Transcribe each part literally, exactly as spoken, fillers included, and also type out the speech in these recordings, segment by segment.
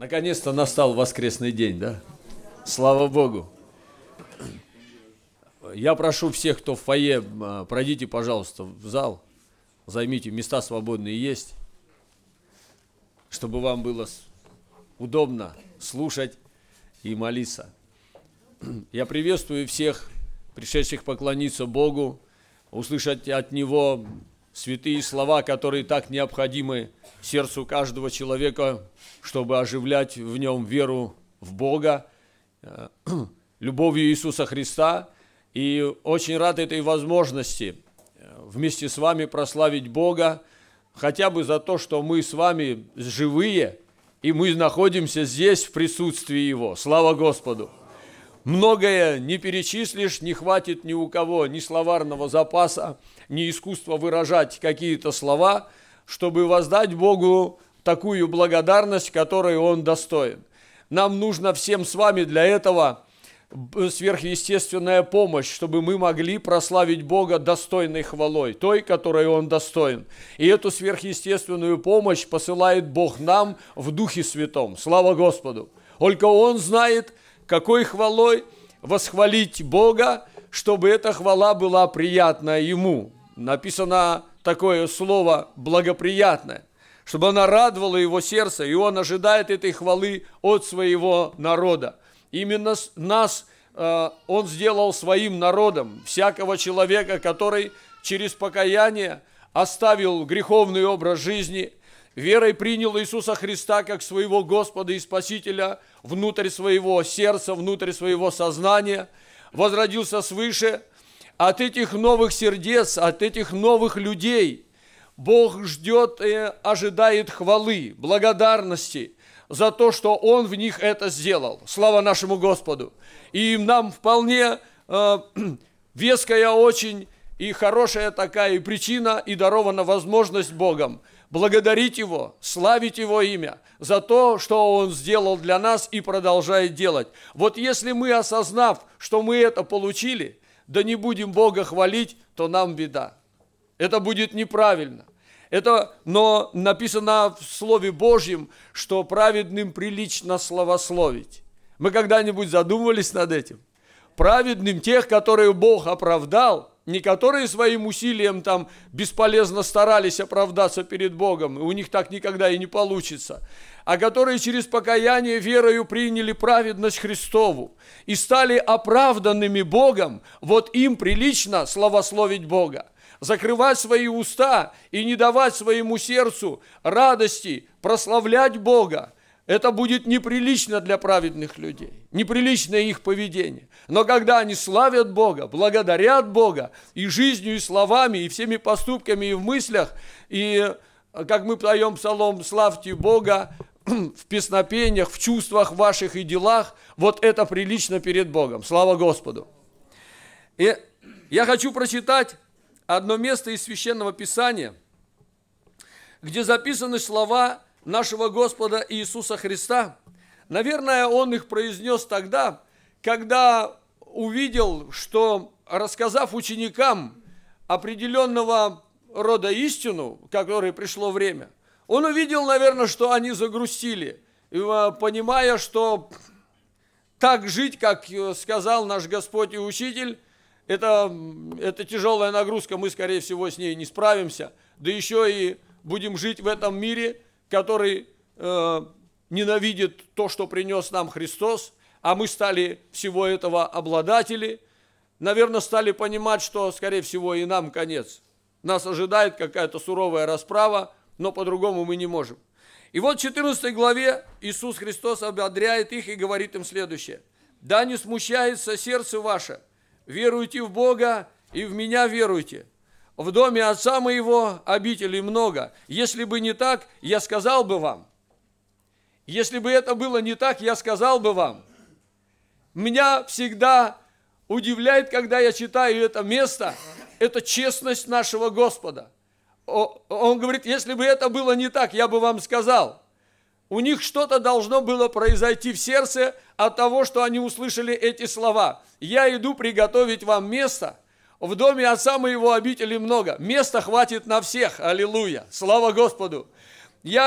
Наконец-то настал воскресный день, да? Слава Богу! Я прошу всех, кто в фойе, пройдите, пожалуйста, в зал, займите, места свободные есть, чтобы вам было удобно слушать и молиться. Я приветствую всех, пришедших поклониться Богу, услышать от Него святые слова, которые так необходимы сердцу каждого человека, чтобы оживлять в нем веру в Бога, любовью Иисуса Христа. И очень рад этой возможности вместе с вами прославить Бога, хотя бы за то, что мы с вами живые, и мы находимся здесь в присутствии Его. Слава Господу! Многое не перечислишь, не хватит ни у кого ни словарного запаса, ни искусства выражать какие-то слова, чтобы воздать Богу такую благодарность, которой Он достоин. Нам нужно всем с вами для этого сверхъестественная помощь, чтобы мы могли прославить Бога достойной хвалой, той, которой Он достоин. И эту сверхъестественную помощь посылает Бог нам в Духе Святом. Слава Господу! Только Он знает, какой хвалой восхвалить Бога, чтобы эта хвала была приятна Ему. Написано такое слово «благоприятное», чтобы она радовала Его сердце, и Он ожидает этой хвалы от своего народа. Именно нас э, Он сделал своим народом, всякого человека, который через покаяние оставил греховный образ жизни, верой принял Иисуса Христа как своего Господа и Спасителя внутрь своего сердца, внутрь своего сознания, возродился свыше. От этих новых сердец, от этих новых людей Бог ждет и ожидает хвалы, благодарности за то, что Он в них это сделал. Слава нашему Господу! И нам вполне э, веская очень и хорошая такая и причина, и дарована возможность Богом благодарить Его, славить Его имя за то, что Он сделал для нас и продолжает делать. Вот если мы, осознав, что мы это получили, да не будем Бога хвалить, то нам беда. Это будет неправильно. Это, но написано в Слове Божьем, что праведным прилично славословить. Мы когда-нибудь задумывались над этим? Праведным тех, которые Бог оправдал, не которые своим усилием там бесполезно старались оправдаться перед Богом, и у них так никогда и не получится, а которые через покаяние верою приняли праведность Христову и стали оправданными Богом, вот им прилично славословить Бога. Закрывать свои уста и не давать своему сердцу радости, прославлять Бога, это будет неприлично для праведных людей, неприличное их поведение. Но когда они славят Бога, благодарят Бога и жизнью, и словами, и всеми поступками, и в мыслях, и, как мы поем псалом «Славьте Бога», в песнопениях, в чувствах ваших и делах, вот это прилично перед Богом. Слава Господу! И я хочу прочитать одно место из Священного Писания, где записаны слова нашего Господа Иисуса Христа. Наверное, Он их произнес тогда, когда увидел, что, рассказав ученикам определенного рода истину, к которой пришло время, Он увидел, наверное, что они загрустили, понимая, что так жить, как сказал наш Господь и Учитель, это, это тяжелая нагрузка, мы, скорее всего, с ней не справимся, да еще и будем жить в этом мире, который э, ненавидит то, что принес нам Христос, а мы стали всего этого обладатели, наверное, стали понимать, что, скорее всего, и нам конец. Нас ожидает какая-то суровая расправа, но по-другому мы не можем. И вот в четырнадцатой главе Иисус Христос ободряет их и говорит им следующее. «Да не смущается сердце ваше, веруйте в Бога и в Меня веруйте. В доме Отца Моего обителей много. Если бы не так, я сказал бы вам». Если бы это было не так, я сказал бы вам. Меня всегда удивляет, когда я читаю это место, это честность нашего Господа. Он говорит, если бы это было не так, я бы вам сказал. У них что-то должно было произойти в сердце от того, что они услышали эти слова. «Я иду приготовить вам место, в доме Отца Моего обителей много, места хватит на всех». Аллилуйя! Слава Господу! Я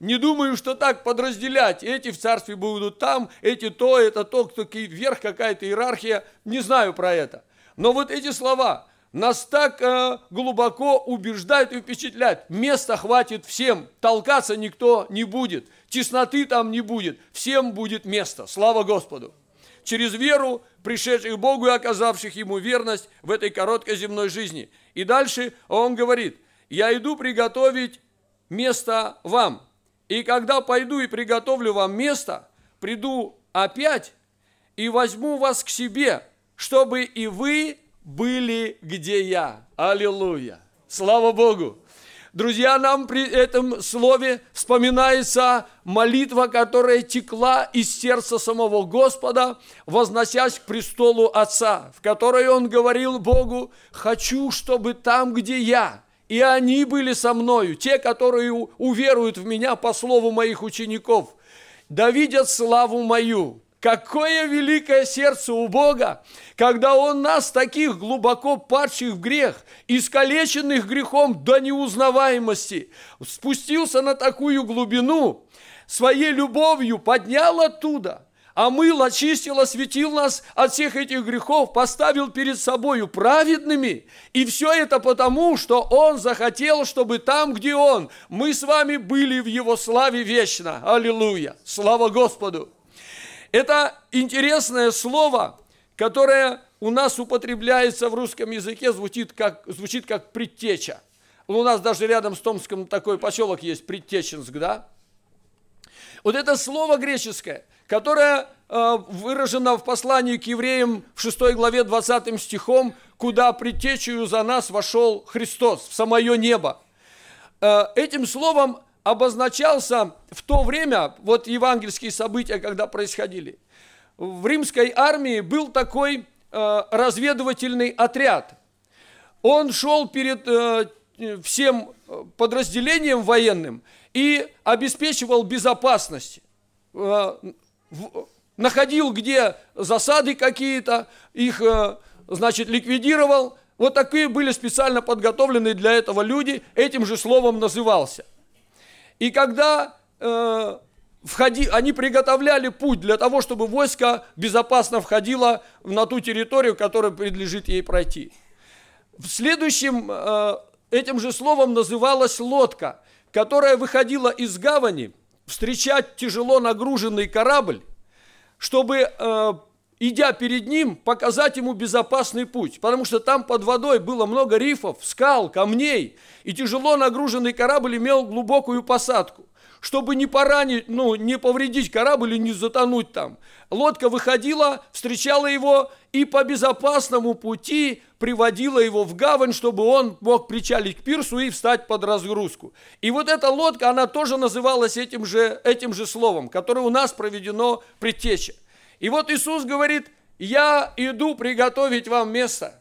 Не думаю, что так подразделять. Эти в царстве будут там, эти то, это то, кто вверх, какая-то иерархия. Не знаю про это. Но вот эти слова нас так э, глубоко убеждают и впечатляют. Места хватит всем, толкаться никто не будет, тесноты там не будет, всем будет место. Слава Господу! Через веру, пришедших к Богу и оказавших Ему верность в этой короткой земной жизни. И дальше он говорит: «Я иду приготовить место вам. И когда пойду и приготовлю вам место, приду опять и возьму вас к себе, чтобы и вы были, где я». Аллилуйя! Слава Богу! Друзья, нам при этом слове вспоминается молитва, которая текла из сердца самого Господа, возносясь к престолу Отца, в которой Он говорил Богу: «Хочу, чтобы там, где я, и они были со мною, те, которые уверуют в меня по слову моих учеников, да видят славу мою». Какое великое сердце у Бога, когда Он нас, таких глубоко падших в грех, искалеченных грехом до неузнаваемости, спустился на такую глубину, своей любовью поднял оттуда, омыл, очистил, осветил нас от всех этих грехов, поставил перед собою праведными. И все это потому, что Он захотел, чтобы там, где Он, мы с вами были в Его славе вечно. Аллилуйя! Слава Господу! Это интересное слово, которое у нас употребляется в русском языке, звучит как, звучит как предтеча. У нас даже рядом с Томском такой поселок есть, Предтеченск, да? Вот это слово греческое, которое э, выражено в послании к евреям в шестой главе двадцатым стихом, куда предтечею за нас вошел Христос в самое небо. Э, этим словом обозначался в то время, вот евангельские события, когда происходили, в римской армии был такой э, разведывательный отряд. Он шел перед э, всем подразделением военным и обеспечивал безопасность. Э, в, находил, где засады какие-то, их, э, значит, ликвидировал. Вот такие были специально подготовленные для этого люди, этим же словом назывался. И когда э, входи, они приготовляли путь для того, чтобы войско безопасно входило на ту территорию, которая предлежит ей пройти. В следующем э, этим же словом называлась лодка, которая выходила из гавани встречать тяжело нагруженный корабль, чтобы, э, идя перед ним, показать ему безопасный путь. Потому что там под водой было много рифов, скал, камней, и тяжело нагруженный корабль имел глубокую посадку. Чтобы не поранить, ну, не повредить корабль и не затонуть там, лодка выходила, встречала его и по безопасному пути приводила его в гавань, чтобы он мог причалить к пирсу и встать под разгрузку. И вот эта лодка, она тоже называлась этим же, этим же словом, которое у нас проведено предтеча. И вот Иисус говорит: «Я иду приготовить вам место,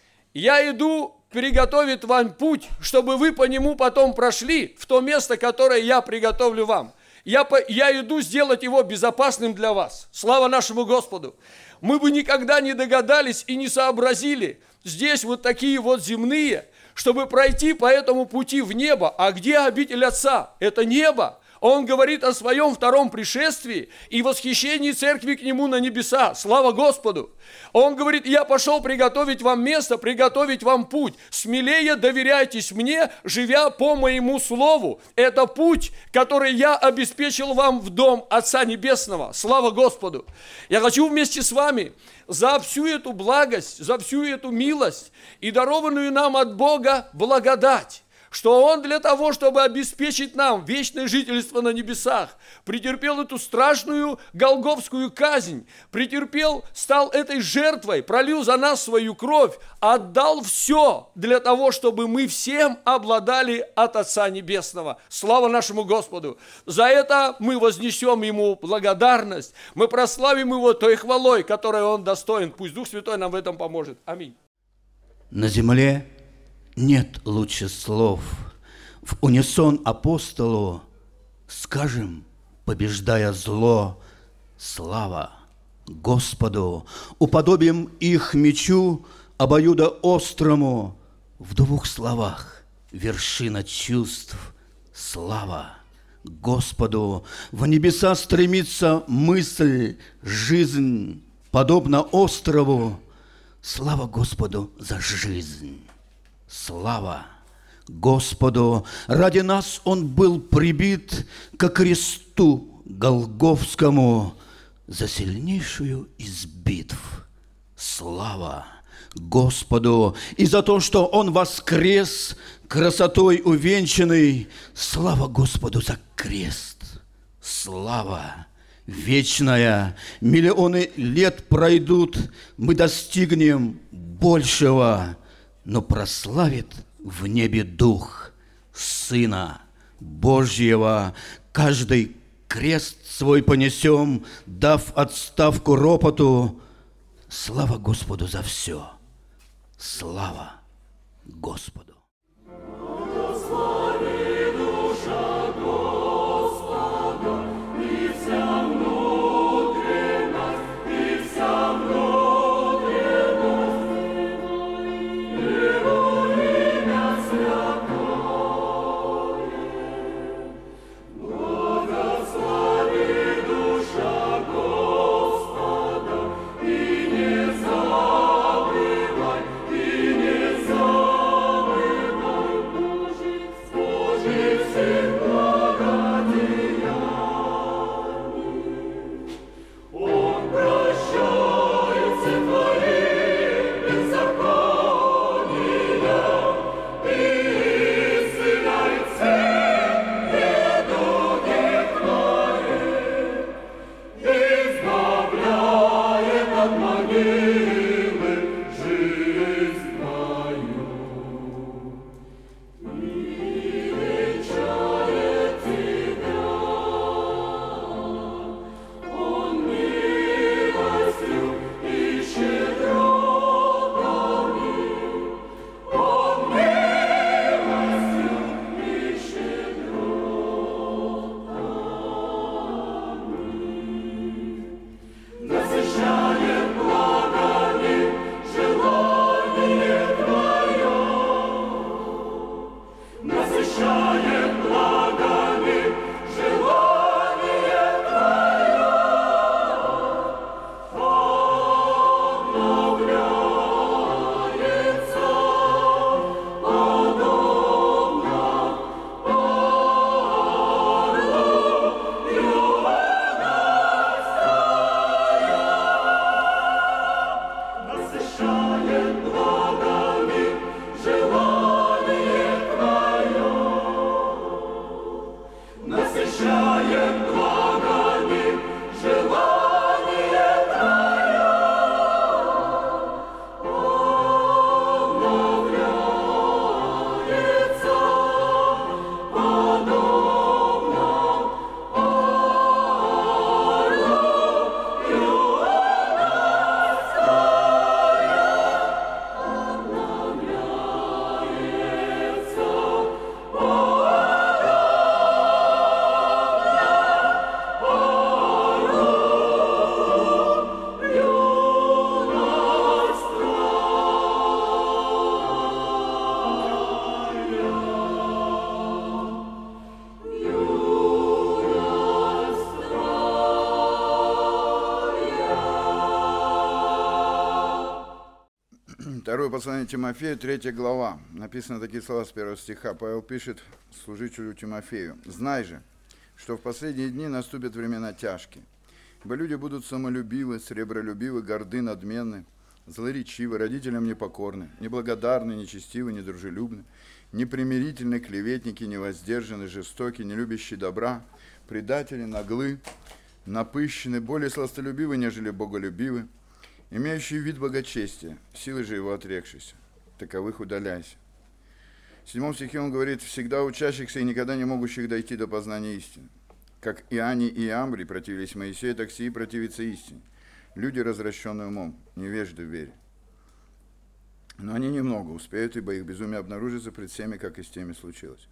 я иду приготовить вам путь, чтобы вы по нему потом прошли в то место, которое я приготовлю вам. Я, по, я иду сделать его безопасным для вас». Слава нашему Господу! Мы бы никогда не догадались и не сообразили, здесь вот такие вот земные, чтобы пройти по этому пути в небо. А где обитель Отца? Это небо. Он говорит о своем втором пришествии и восхищении церкви к Нему на небеса. Слава Господу! Он говорит: «Я пошел приготовить вам место, приготовить вам путь. Смелее доверяйтесь мне, живя по моему слову». Это путь, который я обеспечил вам в дом Отца Небесного. Слава Господу! Я хочу вместе с вами за всю эту благость, за всю эту милость и дарованную нам от Бога благодать, что Он для того, чтобы обеспечить нам вечное жительство на небесах, претерпел эту страшную голгофскую казнь, претерпел, стал этой жертвой, пролил за нас свою кровь, отдал все для того, чтобы мы всем обладали от Отца Небесного. Слава нашему Господу! За это мы вознесем Ему благодарность, мы прославим Его той хвалой, которой Он достоин. Пусть Дух Святой нам в этом поможет. Аминь. На земле нет лучше слов. В унисон апостолу скажем, побеждая зло: слава Господу! Уподобим их мечу обоюдоострому. В двух словах вершина чувств: слава Господу. В небеса стремится мысль, жизнь, подобно острову. Слава Господу за жизнь. Слава Господу. Ради нас Он был прибит ко кресту Голгофскому за сильнейшую из битв. Слава Господу. И за то, что Он воскрес, красотой увенчанный. Слава Господу за крест. Слава вечная. Миллионы лет пройдут, мы достигнем большего, но прославит в небе Дух Сына Божьего. Каждый крест свой понесем, дав отставку ропоту. Слава Господу за все. Слава Господу. Второе послание Тимофею, третья глава. Написаны такие слова с первого стиха. Павел пишет служителю Тимофею. «Знай же, что в последние дни наступят времена тяжкие, ибо люди будут самолюбивы, сребролюбивы, горды, надменны, злоречивы, родителям непокорны, неблагодарны, нечестивы, недружелюбны, непримирительны, клеветники, невоздержаны, жестоки, не любящие добра, предатели, наглы, напыщены, более сластолюбивы, нежели боголюбивы, имеющие вид богочестия, силы же его отрекшиеся, таковых удаляйся». В седьмом стихе он говорит: «Всегда учащихся и никогда не могущих дойти до познания истины. Как Иани и Амбри противились Моисею, так сии противятся истине. Люди, развращенные умом, невежды в вере. Но они немного успеют, ибо их безумие обнаружится пред всеми, как и с теми случилось».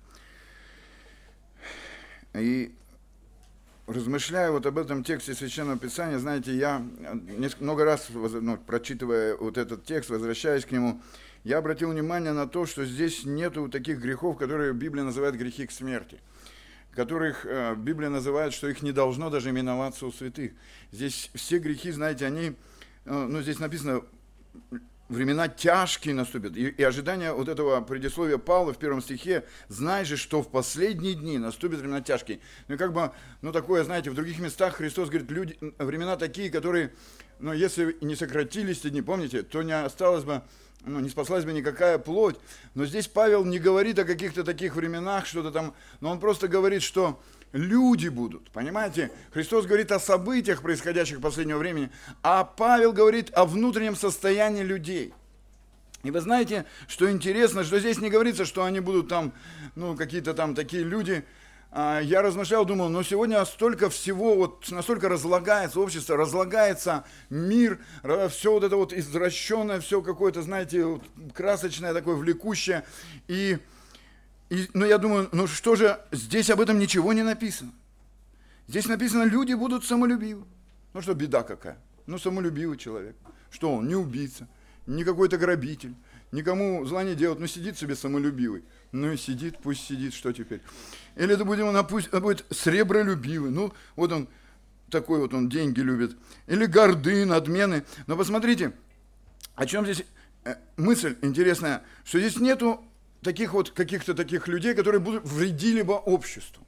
И размышляя вот об этом тексте Священного Писания, знаете, я много раз, ну, прочитывая вот этот текст, возвращаясь к нему, я обратил внимание на то, что здесь нету таких грехов, которые Библия называет грехи к смерти. которых э, Библия называет, что их не должно даже именоваться у святых. Здесь все грехи, знаете, они, э, ну, здесь написано, времена тяжкие наступят. И, и ожидание вот этого предисловия Павла в первом стихе, знай же, что в последние дни наступят времена тяжкие. Ну, и как бы, ну, такое, знаете, в других местах Христос говорит, люди, времена такие, которые, ну, если не сократились эти дни, помните, то не осталось бы, ну, не спаслась бы никакая плоть. Но здесь Павел не говорит о каких-то таких временах, что-то там, но он просто говорит, что люди будут, понимаете? Христос говорит о событиях, происходящих в последнее время, а Павел говорит о внутреннем состоянии людей. И вы знаете, что интересно, что здесь не говорится, что они будут там, ну, какие-то там такие люди. Я размышлял, думал, но сегодня столько всего, вот настолько разлагается общество, разлагается мир, все вот это вот извращенное, все какое-то, знаете, вот красочное, такое влекущее. И, и, ну, я думаю, ну что же, здесь об этом ничего не написано. Здесь написано, люди будут самолюбивы. Ну что, беда какая? Ну, самолюбивый человек. Что он, не убийца, не какой-то грабитель, никому зла не делает, ну сидит себе самолюбивый. Ну и сидит, пусть сидит, что теперь? Или это будет, он, пусть, будет сребролюбивый, ну вот он такой вот, он деньги любит. Или горды, надмены. Но посмотрите, о чем здесь мысль интересная, что здесь нету таких вот каких-то таких людей, которые будут вредили бы обществу.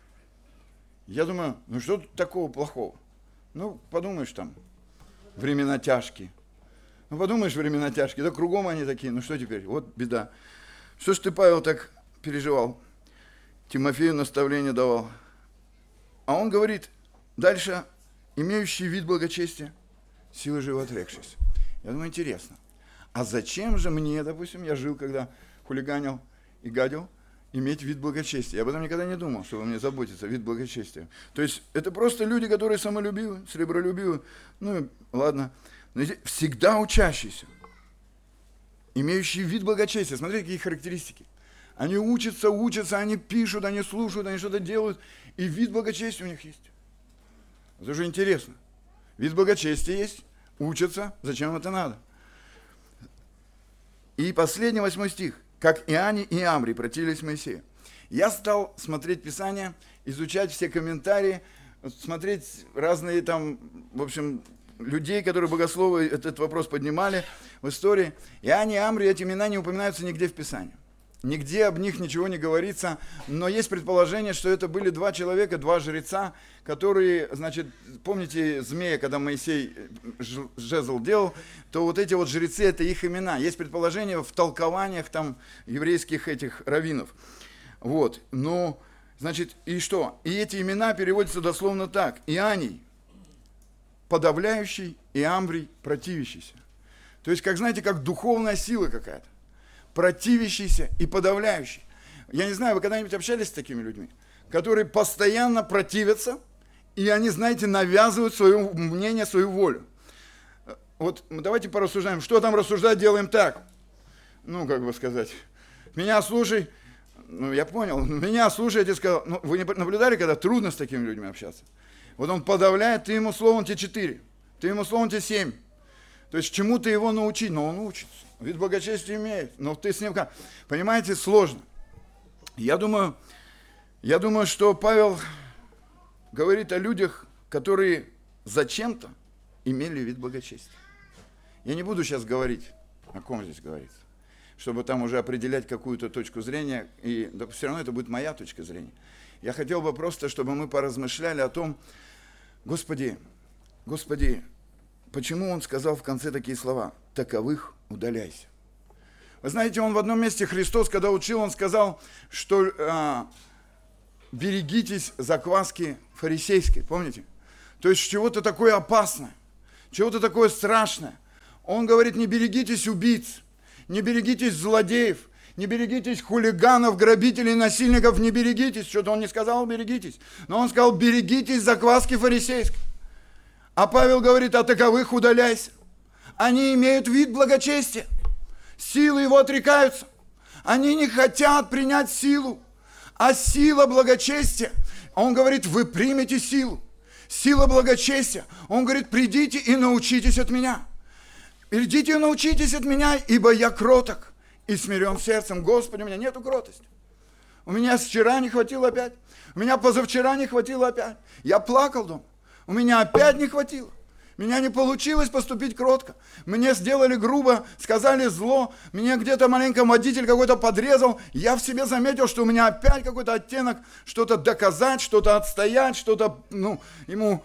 Я думаю, ну что тут такого плохого? Ну, подумаешь там, времена тяжкие. Ну, подумаешь, времена тяжкие, да кругом они такие, ну что теперь, вот беда. Что ж ты, Павел, так переживал? Тимофею наставление давал. А он говорит, дальше, имеющий вид благочестия, силы живо отрекшись. Я думаю, интересно. А зачем же мне, допустим, я жил, когда хулиганил и гадил, иметь вид благочестия? Я об этом никогда не думал, что мне заботиться, вид благочестия. То есть, это просто люди, которые самолюбивы, сребролюбивы, ну, ладно, но всегда учащиеся. Имеющие вид благочестия. Смотрите, какие характеристики. Они учатся, учатся, они пишут, они слушают, они что-то делают. И вид благочестия у них есть. Это же интересно. Вид благочестия есть, учатся, зачем это надо? И последний восьмой стих. Как Иоанне и Амбрий противились Моисею. Я стал смотреть Писание, изучать все комментарии, смотреть разные там, в общем, людей, которые богословы этот вопрос поднимали в истории. Иоанн и Амбрий, эти имена не упоминаются нигде в Писании. Нигде об них ничего не говорится, но есть предположение, что это были два человека, два жреца, которые, значит, помните змея, когда Моисей жезл делал, то вот эти вот жрецы, это их имена. Есть предположение в толкованиях там еврейских этих раввинов. Вот, ну, значит, и что? И эти имена переводятся дословно так. Иоанний, подавляющий, и Амбрий, противящийся. То есть, как знаете, как духовная сила какая-то. Противящийся и подавляющий. Я не знаю, вы когда-нибудь общались с такими людьми, которые постоянно противятся, и они, знаете, навязывают свое мнение, свою волю. Вот давайте порассуждаем, что там рассуждать, делаем так. Ну, как бы сказать, меня слушай, ну, я понял, меня слушай, я тебе сказал, ну, вы не наблюдали, когда трудно с такими людьми общаться? Вот он подавляет, ты ему словом тебе четыре, ты ему словом тебе семь. То есть чему ты его научить? Но он учится. Вид благочестия имеет. Но ты с ним как? Понимаете, сложно. Я думаю, я думаю, что Павел говорит о людях, которые зачем-то имели вид благочестия. Я не буду сейчас говорить, о ком здесь говорится, чтобы там уже определять какую-то точку зрения, и да, все равно это будет моя точка зрения. Я хотел бы просто, чтобы мы поразмышляли о том, Господи, Господи, почему он сказал в конце такие слова? Таковых удаляйся. Вы знаете, он в одном месте, Христос, когда учил, он сказал, что а, берегитесь закваски фарисейской, помните? То есть чего-то такое опасное, чего-то такое страшное. Он говорит, не берегитесь убийц, не берегитесь злодеев, не берегитесь хулиганов, грабителей, насильников, не берегитесь. Что-то он не сказал, берегитесь. Но он сказал, берегитесь закваски фарисейской. А Павел говорит, а таковых удаляйся. Они имеют вид благочестия. Силы его отрекаются. Они не хотят принять силу. А сила благочестия, он говорит, вы примете силу. Сила благочестия. Он говорит, придите и научитесь от меня. Придите и научитесь от меня, ибо я кроток и смирен сердцем. Господи, у меня нету кротости. У меня вчера не хватило опять. У меня позавчера не хватило опять. Я плакал дома. У меня опять не хватило. Меня не получилось поступить кротко. Мне сделали грубо, сказали зло. Мне где-то маленько водитель какой-то подрезал. Я в себе заметил, что у меня опять какой-то оттенок, что-то доказать, что-то отстоять, что-то, ну, ему...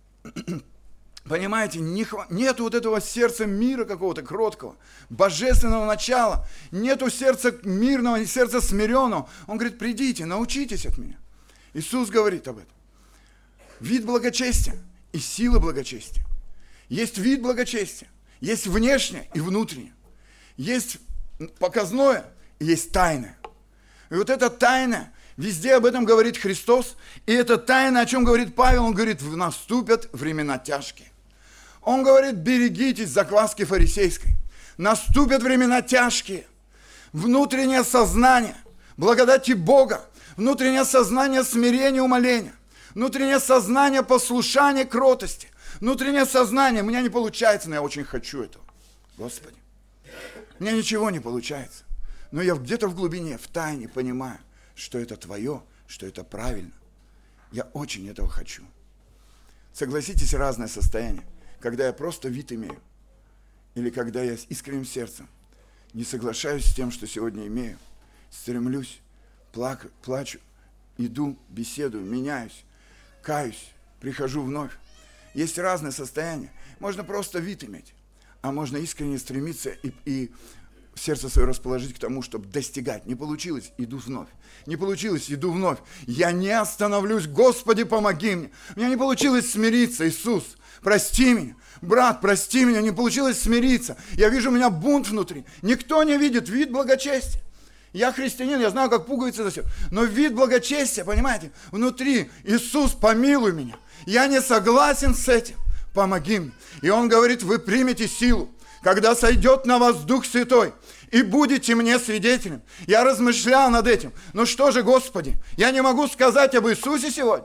Понимаете, не хва... нету вот этого сердца мира какого-то кроткого, божественного начала. Нету сердца мирного, сердца смиренного. Он говорит, придите, научитесь от меня. Иисус говорит об этом. Вид благочестия и сила благочестия. Есть вид благочестия, есть внешнее и внутреннее. Есть показное и есть тайное. И вот это тайное, везде об этом говорит Христос. И это тайна, о чем говорит Павел, он говорит, наступят времена тяжкие. Он говорит, берегитесь закваски фарисейской. Наступят времена тяжкие. Внутреннее сознание благодати Бога, внутреннее сознание смирения, умоления, внутреннее сознание послушания, кротости, внутреннее сознание, у меня не получается, но я очень хочу этого. Господи, у меня ничего не получается, но я где-то в глубине, в тайне понимаю, что это Твое, что это правильно. Я очень этого хочу. Согласитесь, разное состояние. Когда я просто вид имею, или когда я с искренним сердцем не соглашаюсь с тем, что сегодня имею, стремлюсь, плаку, плачу, иду, беседую, меняюсь, каюсь, прихожу вновь. Есть разные состояния. Можно просто вид иметь, а можно искренне стремиться и, и сердце свое расположить к тому, чтобы достигать. Не получилось, иду вновь. Не получилось, иду вновь. Я не остановлюсь, Господи, помоги мне. У меня не получилось смириться, Иисус. Прости меня, брат, прости меня, не получилось смириться. Я вижу, у меня бунт внутри. Никто не видит вид благочестия. Я христианин, я знаю, как пуговицы за все. Но вид благочестия, понимаете, внутри. Иисус, помилуй меня. Я не согласен с этим. Помоги мне. И Он говорит, вы примете силу, когда сойдет на вас Дух Святой, и будете мне свидетелем. Я размышлял над этим. Ну что же, Господи, я не могу сказать об Иисусе сегодня.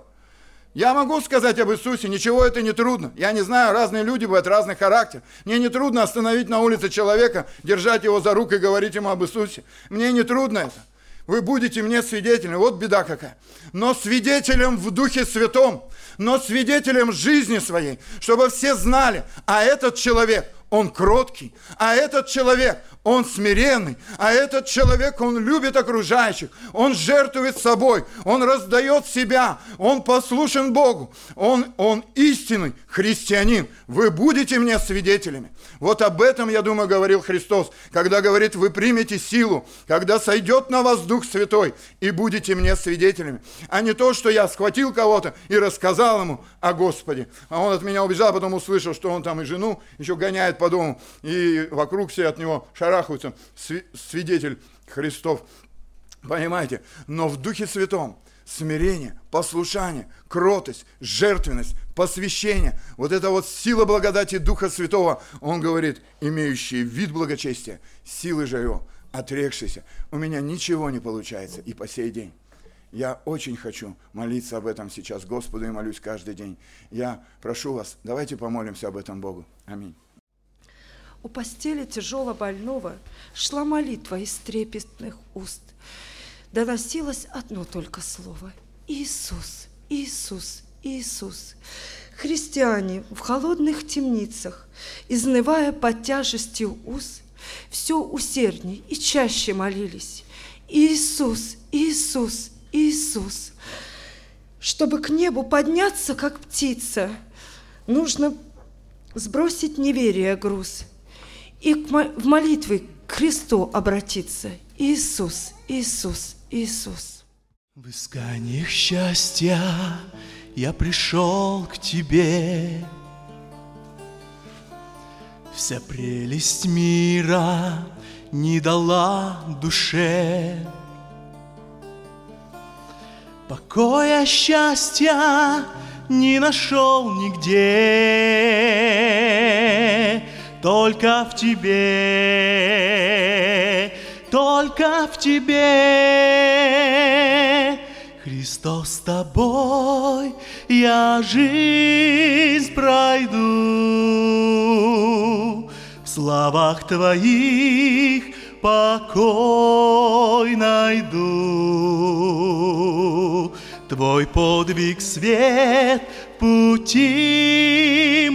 Я могу сказать об Иисусе, ничего это не трудно. Я не знаю, разные люди бывают, разный характер. Мне не трудно остановить на улице человека, держать его за руку и говорить ему об Иисусе. Мне не трудно это. Вы будете мне свидетелем, вот беда какая. Но свидетелем в Духе Святом, но свидетелем жизни своей, чтобы все знали, а этот человек, он кроткий, а этот человек, он смиренный, а этот человек, он любит окружающих, он жертвует собой, он раздает себя, он послушен Богу, он, он истинный христианин. Вы будете мне свидетелями. Вот об этом, я думаю, говорил Христос, когда говорит, вы примете силу, когда сойдет на вас Дух Святой, и будете мне свидетелями. А не то, что я схватил кого-то и рассказал ему о Господе, а он от меня убежал, потом услышал, что он там и жену еще гоняет по дому, и вокруг все от него шарахаются, свидетель Христов. Понимаете? Но в Духе Святом смирение, послушание, кротость, жертвенность, посвящение, вот эта вот сила благодати Духа Святого, он говорит, имеющий вид благочестия, силы же его, отрекшийся. У меня ничего не получается и по сей день. Я очень хочу молиться об этом сейчас Господу и молюсь каждый день. Я прошу вас, давайте помолимся об этом Богу. Аминь. У постели тяжело больного шла молитва из трепетных уст. Доносилось одно только слово – Иисус, Иисус, Иисус. Христиане в холодных темницах, изнывая под тяжестью уз, все усердней и чаще молились. Иисус, Иисус, Иисус. Чтобы к небу подняться, как птица, нужно сбросить неверие груз и в молитве к Христу обратиться. Иисус, Иисус, Иисус. В исканиях счастья я пришел к Тебе. Вся прелесть мира не дала душе. Покоя, счастья не нашел нигде. Только в Тебе, только в Тебе, Христос, с Тобой я жизнь пройду. В славах Твоих покой найду. Твой подвиг свет пути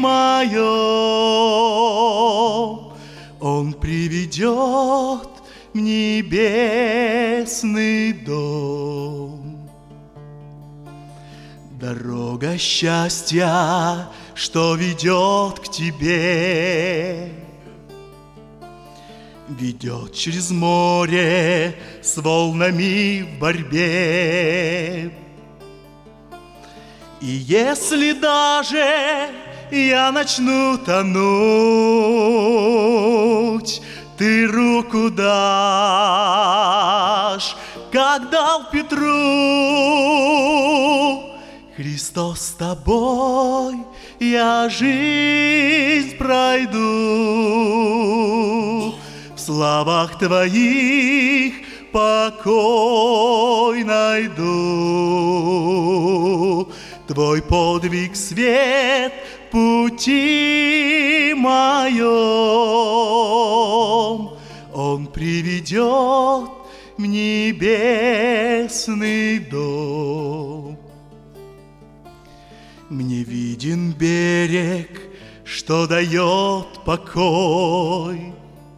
моем, он приведет в небесный дом. Дорога счастья, что ведет к тебе, ведет через море с волнами в борьбе. И если даже я начну тонуть, ты руку дашь, как дал Петру. Христос с тобой, я жизнь пройду. В словах твоих покой найду. Твой подвиг свет пути моем, он приведет в небесный дом. Мне виден берег, что дает покой,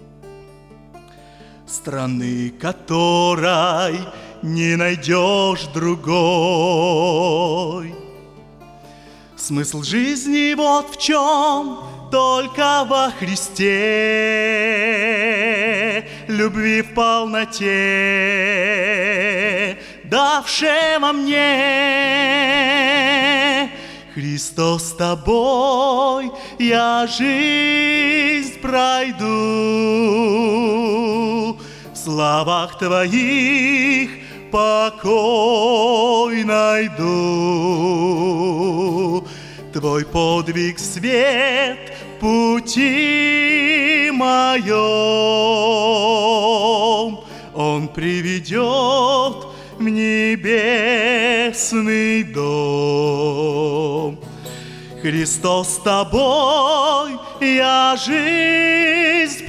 страны которой не найдешь другой. Смысл жизни вот в чем, только во Христе, любви в полноте, давшего мне. Христос с тобой, я жизнь пройду. В словах твоих покой найду. Твой подвиг свет пути моем, он приведет в небесный дом. Христос с тобой, я жизнь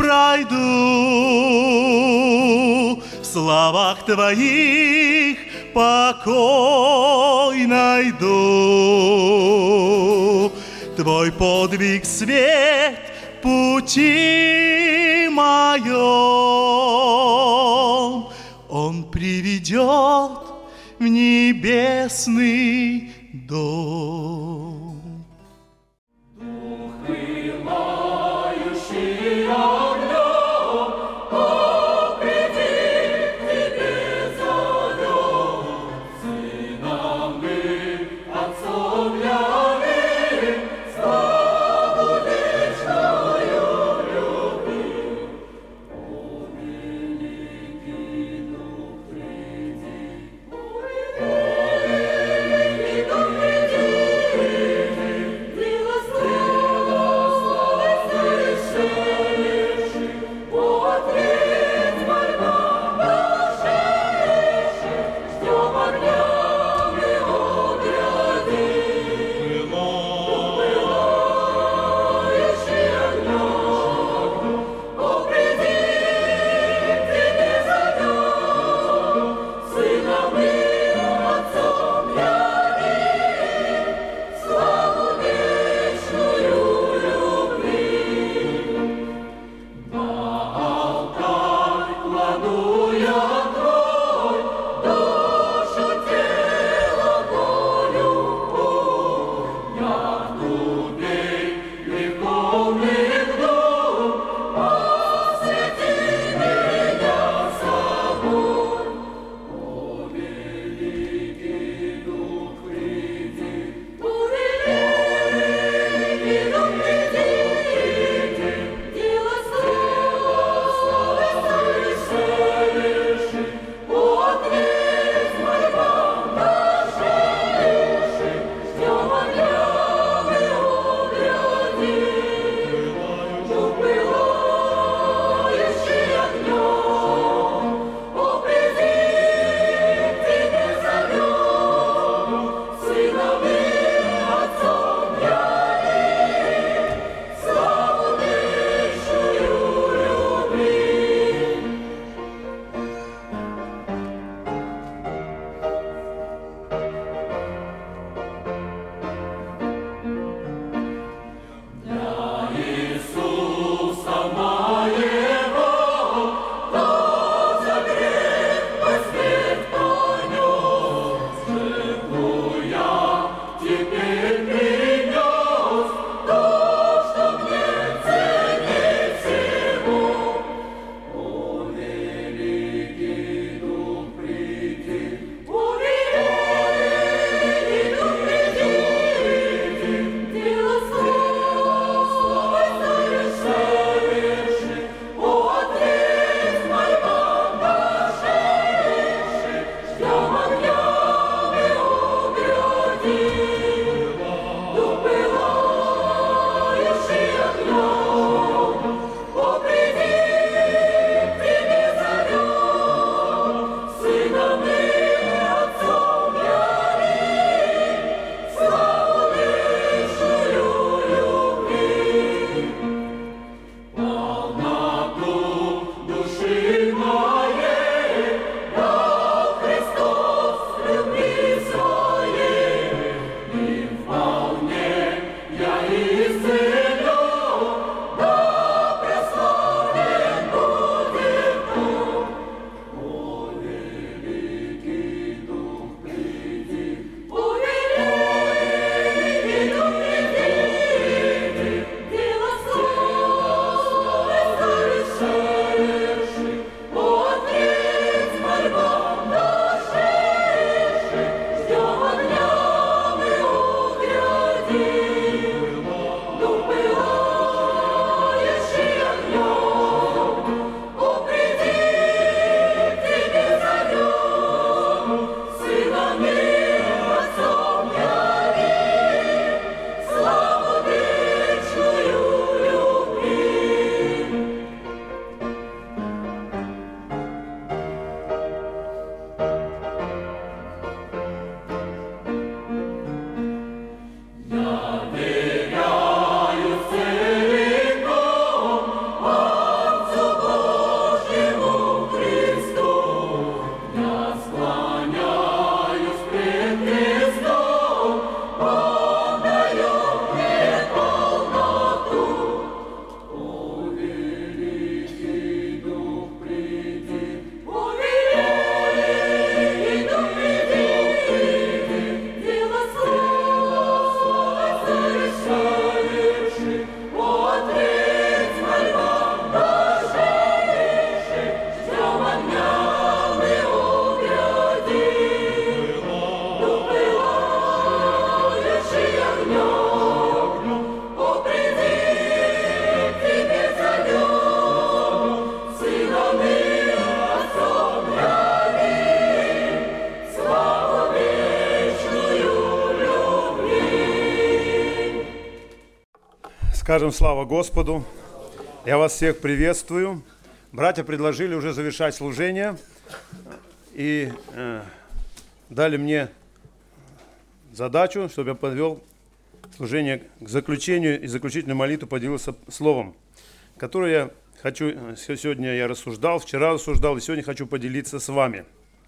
пройду. В словах твоих покой найду. Твой подвиг свет пути моем, он приведет в небесный дом. Приди, Скажем слава Господу. Я вас всех приветствую. Братья предложили уже завершать служение и э, дали мне задачу, чтобы я подвел служение к заключению и заключительную молитву поделился словом, которое я хочу, сегодня я рассуждал, вчера рассуждал и сегодня хочу поделиться с вами.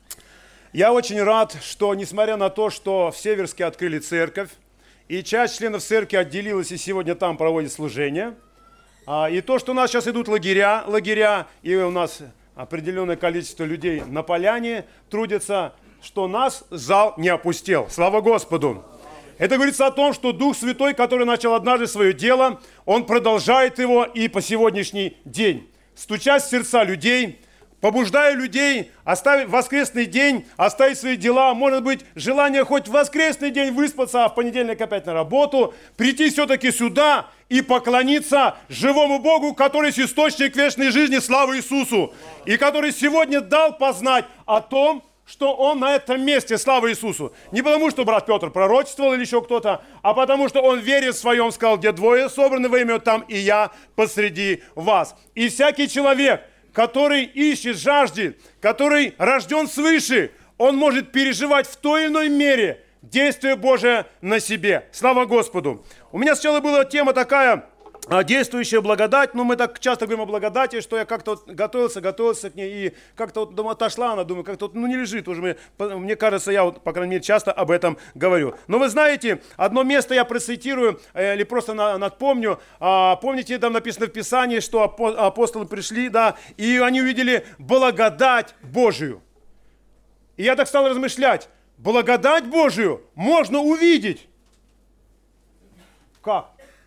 Я очень рад, что несмотря на то, что в Северске открыли церковь, и часть членов церкви отделилась и сегодня там проводит служение, и то, что у нас сейчас идут лагеря, лагеря, и у нас определенное количество людей на поляне трудятся, что нас зал не опустел. Слава Господу! Это говорится о том, что Дух Святой, который начал однажды свое дело, Он продолжает его и по сегодняшний день, стучась в сердца людей, побуждая людей оставить воскресный день, оставить свои дела, может быть, желание хоть в воскресный день выспаться, а в понедельник опять на работу, прийти все-таки сюда и поклониться живому Богу, который есть источник вечной жизни, слава Иисусу, и который сегодня дал познать о том, что Он на этом месте, слава Иисусу. Не потому, что брат Петр пророчествовал или еще кто-то, а потому, что Он верит в своем, сказал, где двое собраны во имя, там и я посреди вас. И всякий человек, который ищет, жаждет, который рожден свыше, он может переживать в той или иной мере действие Божие на себе. Слава Господу! У меня сначала была тема такая, действующая благодать, но мы так часто говорим о благодати, что я как-то вот готовился, готовился к ней, и как-то вот отошла она, думаю, как-то вот, ну не лежит уже, мне, мне кажется, я вот, по крайней мере, часто об этом говорю. Но вы знаете, одно место я процитирую, э, или просто на, напомню, а, помните, там написано в Писании, что апостолы пришли, да, и они увидели благодать Божию. И я так стал размышлять, благодать Божию можно увидеть. Как?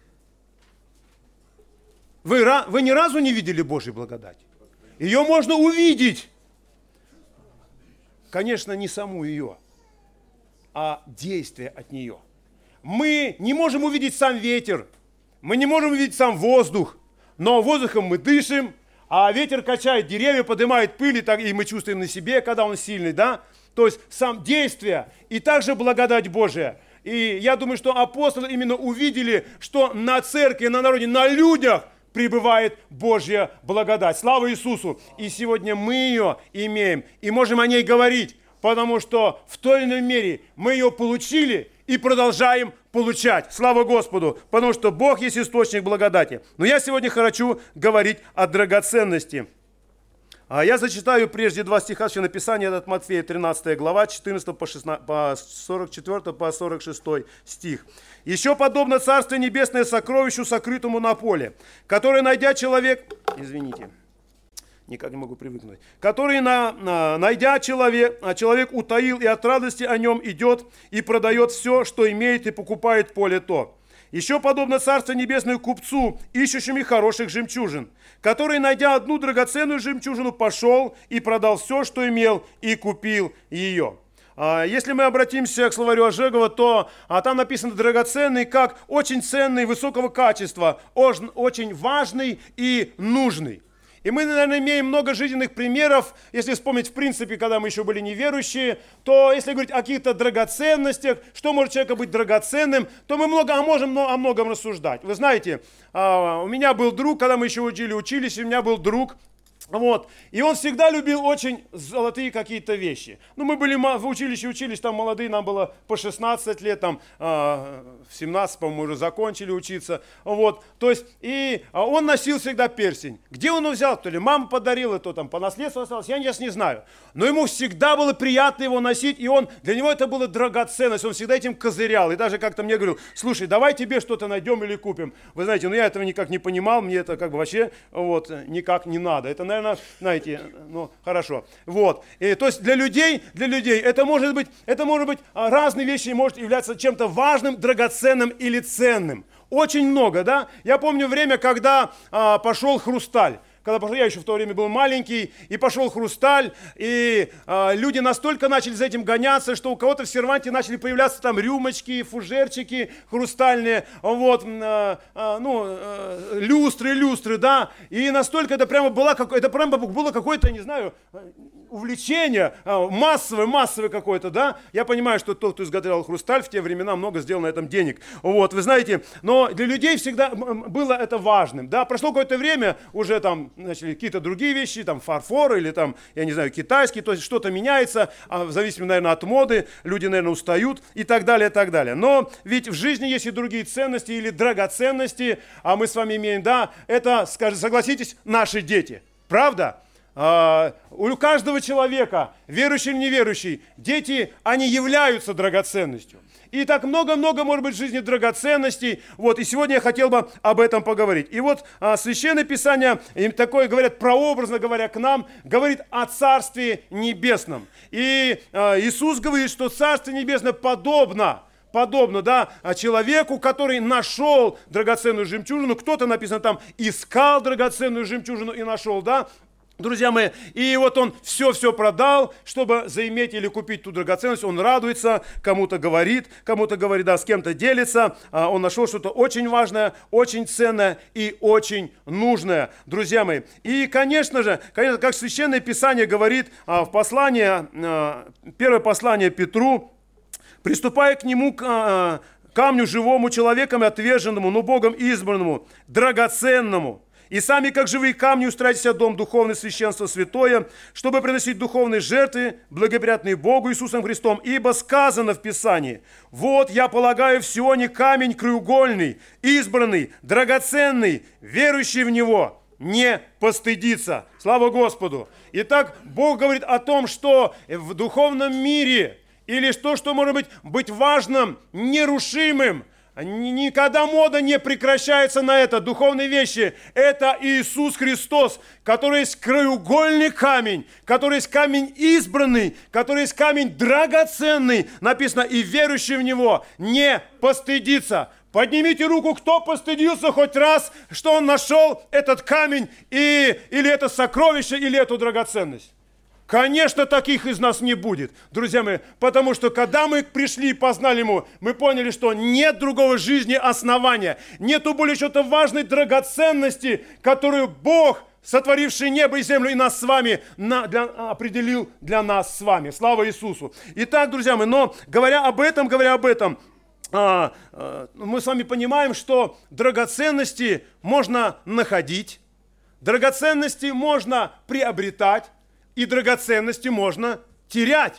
Вы, вы ни разу не видели Божьей благодати? Ее можно увидеть. Конечно, не саму ее, а действие от нее. Мы не можем увидеть сам ветер, мы не можем увидеть сам воздух, но воздухом мы дышим, а ветер качает деревья, поднимает пыль, и, так, и мы чувствуем на себе, когда он сильный, да? То есть сам действие и также благодать Божия. И я думаю, что апостолы именно увидели, что на церкви, на народе, на людях пребывает Божья благодать. Слава Иисусу! И сегодня мы ее имеем и можем о ней говорить, потому что в той или иной мере мы ее получили и продолжаем получать. Слава Господу! Потому что Бог есть источник благодати. Но я сегодня хочу говорить о драгоценности. А я зачитаю прежде два стиха Священного Писания, это от Матфея, тринадцатая глава, четырнадцатого по, шестнадцатый, по сорок четвёртый по сорок шестой стих. «Еще подобно Царствие Небесное сокровищу, сокрытому на поле, которое, найдя человек...» Извините, никак не могу привыкнуть. «Который, на, на, найдя человек, а человек утаил, и от радости о нем идет, и продает все, что имеет, и покупает поле то. Еще подобно Царство Небесное купцу, ищущими хороших жемчужин, который, найдя одну драгоценную жемчужину, пошел и продал все, что имел, и купил ее». Если мы обратимся к словарю Ожегова, то а, там написано драгоценный как очень ценный, высокого качества, очень важный и нужный. И мы, наверное, имеем много жизненных примеров, если вспомнить, в принципе, когда мы еще были неверующие, то если говорить о каких-то драгоценностях, что может человека быть драгоценным, то мы много, а можем о многом рассуждать. Вы знаете, у меня был друг, когда мы еще учили, учились, у меня был друг, вот, и он всегда любил очень золотые какие-то вещи. Ну, мы были в училище, учились, там молодые, нам было по шестнадцать лет, там в семнадцать, по-моему, уже закончили учиться, вот, то есть, и он носил всегда перстень. Где он его взял, то ли мама подарила, то там по наследству осталось, я сейчас не знаю. Но ему всегда было приятно его носить, и он, для него это была драгоценность, он всегда этим козырял, и даже как-то мне говорил: слушай, давай тебе что-то найдем или купим. Вы знаете, ну я этого никак не понимал, мне это как бы вообще, вот, никак не надо. Это, наверное, знаете, ну, хорошо. Вот. И, то есть для людей, для людей это может быть, это может быть разные вещи, может являться чем-то важным, драгоценным или ценным. Очень много, да? Я помню время, когда а, пошел хрусталь. Когда пошел, я еще в то время был маленький, и пошел хрусталь, и э, люди настолько начали за этим гоняться, что у кого-то в серванте начали появляться там рюмочки, фужерчики хрустальные, вот, э, э, ну, э, люстры, люстры, да, и настолько это прямо было, это прямо было какое-то, не знаю, увлечение, массовое, массовое какое-то, да. Я понимаю, что тот, кто изготовлял хрусталь, в те времена много сделал на этом денег, вот, вы знаете, но для людей всегда было это важным, да. Прошло какое-то время, уже там начали какие-то другие вещи, там фарфор или там, я не знаю, китайский, то есть что-то меняется, а в зависимости, наверное, от моды, люди, наверное, устают и так далее, и так далее. Но ведь в жизни есть и другие ценности или драгоценности, а мы с вами имеем, да, это, скажем, согласитесь, наши дети, правда? Uh, у каждого человека, верующий или неверующий, дети, они являются драгоценностью. И так много-много, может быть, в жизни драгоценностей. Вот, и сегодня я хотел бы об этом поговорить. И вот а, Священное Писание, им такое говорят, прообразно говоря к нам, говорит о Царстве Небесном. И а, Иисус говорит, что Царствие Небесное подобно, подобно, да, человеку, который нашел драгоценную жемчужину. Кто-то, написано там, искал драгоценную жемчужину и нашел, да. Друзья мои, и вот он все-все продал, чтобы заиметь или купить ту драгоценность. Он радуется, кому-то говорит, кому-то говорит, да, с кем-то делится. Он нашел что-то очень важное, очень ценное и очень нужное, друзья мои. И, конечно же, конечно, как Священное Писание говорит в послании, первое послание Петру, приступая к нему, к камню живому, человеком отверженному, но Богом избранному, драгоценному, и сами, как живые камни, устраивайте себе дом духовный, священство святое, чтобы приносить духовные жертвы, благоприятные Богу Иисусом Христом. Ибо сказано в Писании: вот я полагаю в Сионе камень краеугольный, избранный, драгоценный, верующий в Него не постыдится. Слава Господу! Итак, Бог говорит о том, что в духовном мире, или то, что может быть, быть важным, нерушимым, никогда мода не прекращается на это. Духовные вещи – это Иисус Христос, который есть краеугольный камень, который есть камень избранный, который есть камень драгоценный. Написано: и верующий в Него не постыдится. Поднимите руку, кто постыдился хоть раз, что он нашел этот камень, и, или это сокровище, или эту драгоценность. Конечно, таких из нас не будет, друзья мои, потому что когда мы пришли и познали Ему, мы поняли, что нет другого жизни основания, нету более чего-то важной драгоценности, которую Бог, сотворивший небо и землю, и нас с вами, на, для, определил для нас с вами. Слава Иисусу! Итак, друзья мои, но говоря об этом, говоря об этом, а, а, мы с вами понимаем, что драгоценности можно находить, драгоценности можно приобретать, и драгоценности можно терять.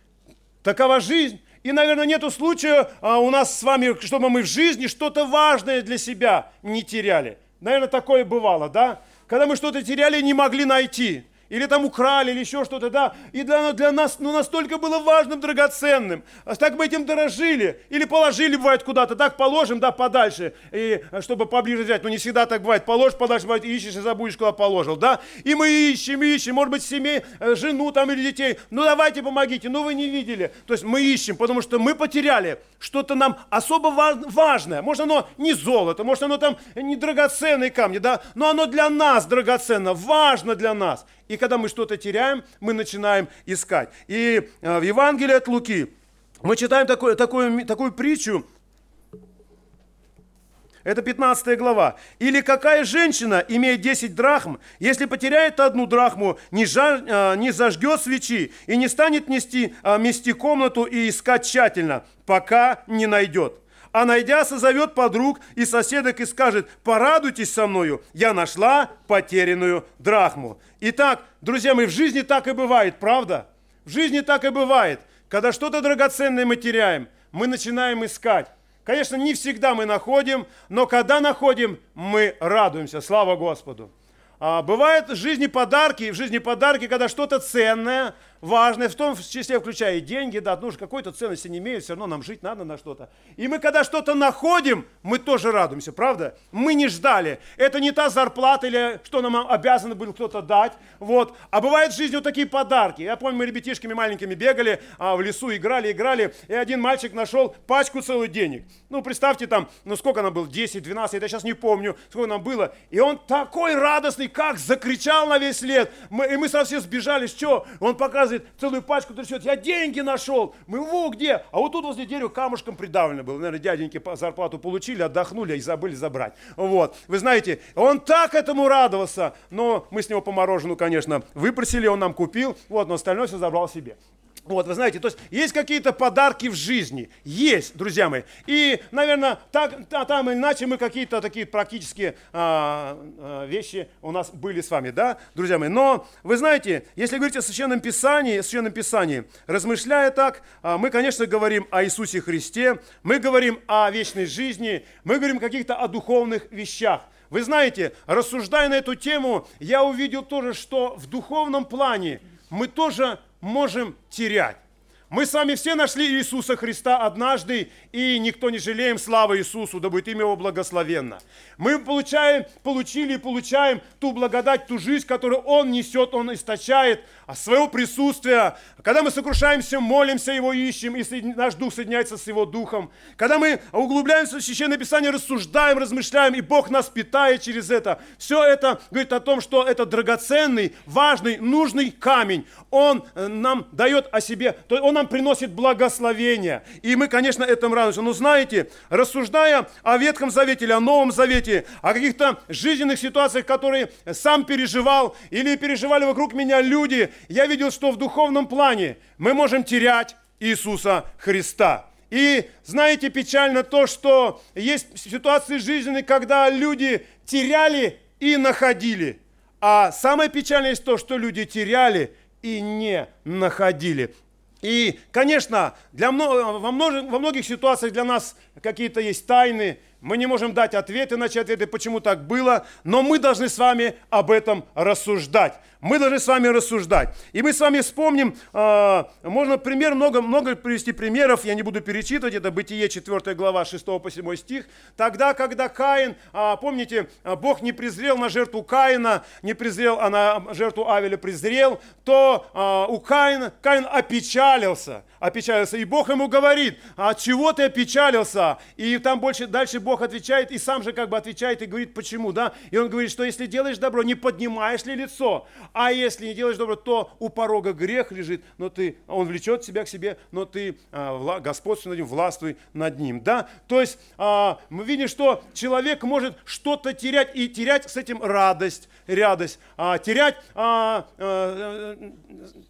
Такова жизнь. И, наверное, нету случая а, у нас с вами, чтобы мы в жизни что-то важное для себя не теряли. Наверное, такое бывало, да? Когда мы что-то теряли и не могли найти. или там украли, или еще что-то, да, и для, для нас ну, настолько было важным, драгоценным, так мы этим дорожили, или положили, бывает, куда-то, так положим, да, подальше, и, чтобы поближе взять, но не всегда так бывает, положишь подальше, бывает, ищешь и забудешь, куда положил, да, и мы ищем, ищем, может быть, семей, жену там или детей, ну давайте помогите, ну вы не видели, то есть мы ищем, потому что мы потеряли что-то нам особо важное, может оно не золото, может оно там не драгоценные камни, да, но оно для нас драгоценно, важно для нас. И когда мы что-то теряем, мы начинаем искать. И в Евангелии от Луки мы читаем такую, такую, такую притчу, это пятнадцатая глава. «Или какая женщина, имея десять драхм, если потеряет одну драхму, не, жаж, не зажгет свечи и не станет нести, мести комнату и искать тщательно, пока не найдет? А найдя, созовет подруг и соседок и скажет: порадуйтесь со мною, я нашла потерянную драхму». Итак, друзья мои, в жизни так и бывает, правда? В жизни так и бывает. Когда что-то драгоценное мы теряем, мы начинаем искать. Конечно, не всегда мы находим, но когда находим, мы радуемся. Слава Господу. А бывают в жизни подарки, в жизни подарки, когда что-то ценное, важное, в том числе включая и деньги, да, ну, какой-то ценности не имеют, все равно нам жить надо на что-то. И мы, когда что-то находим, мы тоже радуемся, правда? Мы не ждали. Это не та зарплата или что нам обязан был кто-то дать, вот. А бывают в жизни вот такие подарки. Я помню, мы ребятишками маленькими бегали, а в лесу играли, играли, и один мальчик нашел пачку целых денег. Ну, представьте там, ну, сколько нам было, десять-двенадцать, я сейчас не помню, сколько нам было. И он такой радостный, как закричал на весь лес. Мы, и мы сразу все сбежали, что? Он показывает целую пачку, трясет, я деньги нашел. Мы, во, где? А вот тут возле дерева камушком придавлено было. Наверное, дяденьки зарплату получили, отдохнули и забыли забрать. Вот. Вы знаете, он так этому радовался, но мы с него по морожену, конечно, выпросили, он нам купил, вот, но остальное все забрал себе. Вот, вы знаете, то есть есть какие-то подарки в жизни, есть, друзья мои, и, наверное, так, там иначе мы какие-то такие практические а, а, вещи у нас были с вами, да, друзья мои, но, вы знаете, если говорить о Священном Писании, о Священном Писании, размышляя так, а, мы, конечно, говорим о Иисусе Христе, мы говорим о вечной жизни, мы говорим каких-то о духовных вещах. Вы знаете, рассуждая на эту тему, я увидел тоже, что в духовном плане мы тоже можем терять. Мы с вами все нашли Иисуса Христа однажды, и никто не жалеем, слава Иисусу, да будет имя Его благословенно. Мы получаем, получили и получаем ту благодать, ту жизнь, которую Он несет, Он источает, а своего присутствия. Когда мы сокрушаемся, молимся, Его ищем, и наш дух соединяется с Его духом. Когда мы углубляемся в Священное Писание, рассуждаем, размышляем, и Бог нас питает через это. Все это говорит о том, что это драгоценный, важный, нужный камень. Он нам дает о себе, то Он нам приносит благословение. И мы, конечно, этому радуемся. Но знаете, рассуждая о Ветхом Завете или о Новом Завете, о каких-то жизненных ситуациях, которые сам переживал или переживали вокруг меня люди, я видел, что в духовном плане мы можем терять Иисуса Христа. И знаете, печально то, что есть ситуации жизненные, когда люди теряли и находили. А самое печальное есть то, что люди теряли и не находили. И, конечно, для, во, множех, во многих ситуациях для нас какие-то есть тайны, мы не можем дать ответы на эти ответы, почему так было, но мы должны с вами об этом рассуждать. Мы должны с вами рассуждать. И мы с вами вспомним, э, можно пример, много, много привести примеров, я не буду перечитывать, это Бытие четвёртая глава, шестой по седьмой стих. Тогда, когда Каин, э, помните, Бог не презрел на жертву Каина, не презрел, а на жертву Авеля презрел, то э, у Каина, Каин опечалился, опечалился. И Бог ему говорит: от чего ты опечалился? И там больше, дальше Бог отвечает, и сам же как бы отвечает и говорит, почему, да? И он говорит, что если делаешь добро, не поднимаешь ли лицо? А если не делаешь добро, то у порога грех лежит, но ты, он влечет тебя к себе, но ты а, господствуй над ним, властвуй над ним, да? То есть а, мы видим, что человек может что-то терять, и терять с этим радость, радость, а, терять... А, а,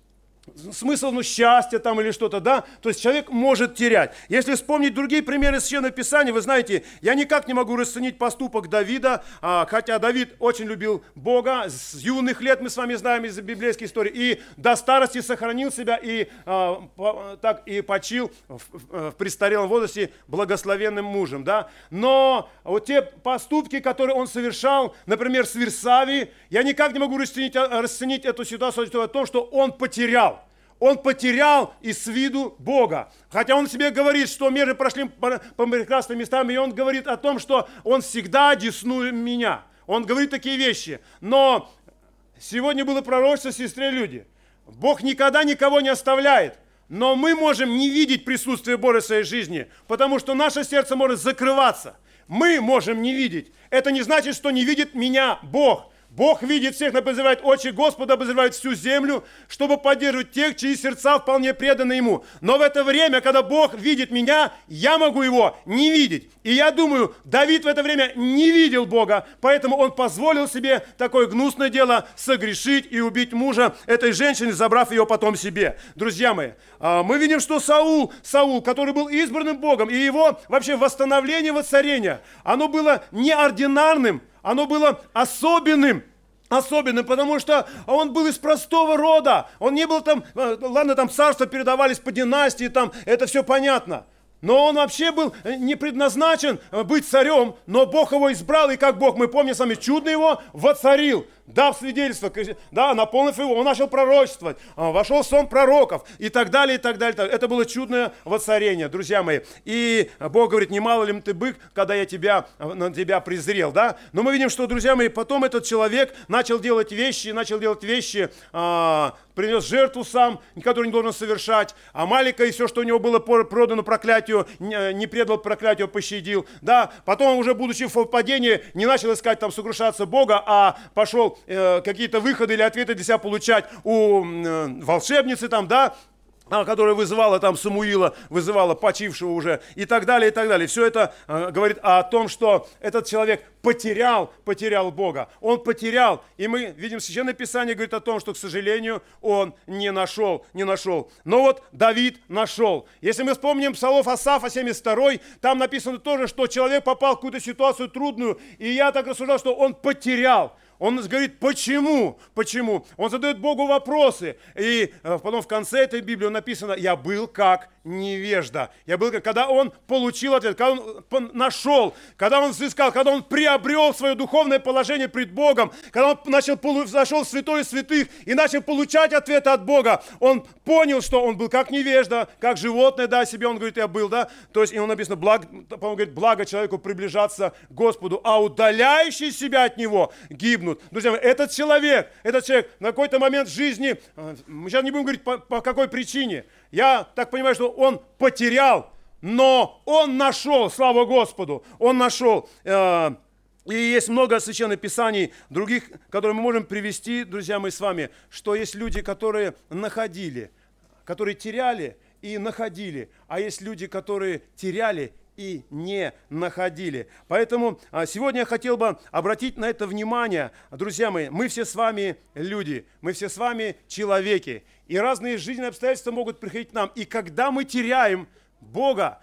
смысл, ну, счастья там или что-то, да, то есть человек может терять. Если вспомнить другие примеры Священного Писания, вы знаете, я никак не могу расценить поступок Давида, а, хотя Давид очень любил Бога, с юных лет мы с вами знаем из библейской истории, и до старости сохранил себя и а, по, так и почил в, в, в престарелом возрасте благословенным мужем, да. Но вот те поступки, которые он совершал, например, с Версавией, я никак не могу расценить, расценить эту ситуацию о том, что он потерял. Он потерял из виду Бога. Хотя он себе говорит, что миры прошли по, по прекрасным местам, и он говорит о том, что он всегда одесную меня. Он говорит такие вещи. Но сегодня было пророчество, сестре люди. Бог никогда никого не оставляет. Но мы можем не видеть присутствие Бога в своей жизни, потому что наше сердце может закрываться. Мы можем не видеть. Это не значит, что не видит меня Бог. Бог видит всех, обозревает очи Господа, обозревает всю землю, чтобы поддерживать тех, чьи сердца вполне преданы Ему. Но в это время, когда Бог видит меня, я могу Его не видеть. И я думаю, Давид в это время не видел Бога, поэтому он позволил себе такое гнусное дело согрешить и убить мужа этой женщины, забрав ее потом себе. Друзья мои, мы видим, что Саул, Саул, который был избранным Богом, и его вообще восстановление воцарения, оно было неординарным, оно было особенным, особенным, потому что он был из простого рода. Он не был там, ладно, там царства передавались по династии, там это все понятно. Но он вообще был не предназначен быть царем, но Бог его избрал, и как Бог, мы помним с вами, чудно его воцарил, дав свидетельство, да, наполнив его, он начал пророчествовать, вошел в сон пророков и так далее, и так далее. Это было чудное воцарение, друзья мои. И Бог говорит, немало ли ты бык, когда я тебя, на тебя презрел, да? Но мы видим, что, друзья мои, потом этот человек начал делать вещи, начал делать вещи, а, принес жертву сам, которую не должен совершать, Амалика и все, что у него было продано проклятию, не предал проклятию, пощадил, да? Потом он уже, будучи в падении, не начал искать там сокрушаться Бога, а пошел какие-то выходы или ответы для себя получать у э, волшебницы там, да, которая вызывала там Самуила, вызывала почившего уже и так далее, и так далее. Все это э, говорит о том, что этот человек потерял, потерял Бога. Он потерял, и мы видим, Священное Писание говорит о том, что, к сожалению, он не нашел, не нашел. Но вот Давид нашел. Если мы вспомним Псалом Асафа семьдесят второй, там написано тоже, что человек попал в какую-то ситуацию трудную, и я так рассуждал, что он потерял. Он говорит, почему? Почему? Он задает Богу вопросы. И потом в конце этой Библии написано, я был как невежда. Я был как, когда он получил ответ, когда он нашел, когда он взыскал, когда он приобрел свое духовное положение пред Богом, когда он начал, зашел в святое святых и начал получать ответы от Бога, он понял, что он был как невежда, как животное, да, себе он говорит, я был, да. То есть, и он написано, благо, по-моему, говорит, благо человеку приближаться к Господу, а удаляющие себя от Него гибнут. Друзья мои, этот человек, этот человек на какой-то момент в жизни, мы сейчас не будем говорить по, по какой причине, я так понимаю, что он потерял, но он нашел, слава Господу, он нашел. Э, и есть много священных писаний других, которые мы можем привести, друзья мои, с вами, что есть люди, которые находили, которые теряли и находили, а есть люди, которые теряли и не находили. Поэтому сегодня я хотел бы обратить на это внимание. Друзья мои, мы все с вами люди, мы все с вами человеки. И разные жизненные обстоятельства могут приходить к нам. И когда мы теряем Бога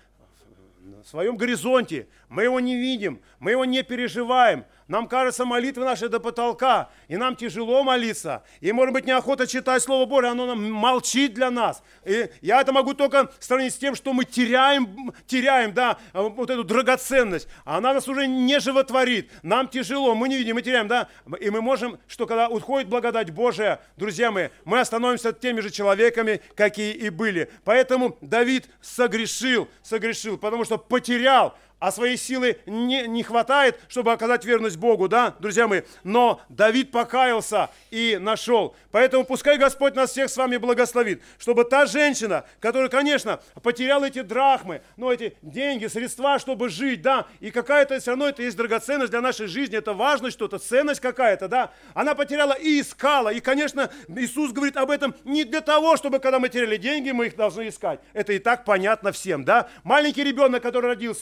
в своем горизонте, мы его не видим, мы его не переживаем. Нам кажется, молитвы наши до потолка, и нам тяжело молиться. И, может быть, неохота читать Слово Божие, оно нам молчит для нас. И я это могу только сравнить с тем, что мы теряем, теряем, да, вот эту драгоценность. Она нас уже не животворит. Нам тяжело, мы не видим, мы теряем, да. И мы можем, что когда уходит благодать Божия, друзья мои, мы остановимся теми же человеками, какие и были. Поэтому Давид согрешил, согрешил, потому что потерял, а своей силы не, не хватает, чтобы оказать верность Богу, да, друзья мои. Но Давид покаялся и нашел. Поэтому пускай Господь нас всех с вами благословит, чтобы та женщина, которая, конечно, потеряла эти драхмы, ну, эти деньги, средства, чтобы жить, да, и какая-то все равно это есть драгоценность для нашей жизни, это важно что-то, ценность какая-то, да. Она потеряла и искала. И, конечно, Иисус говорит об этом не для того, чтобы, когда мы теряли деньги, мы их должны искать. Это и так понятно всем, да. Маленький ребенок, который родился, потерял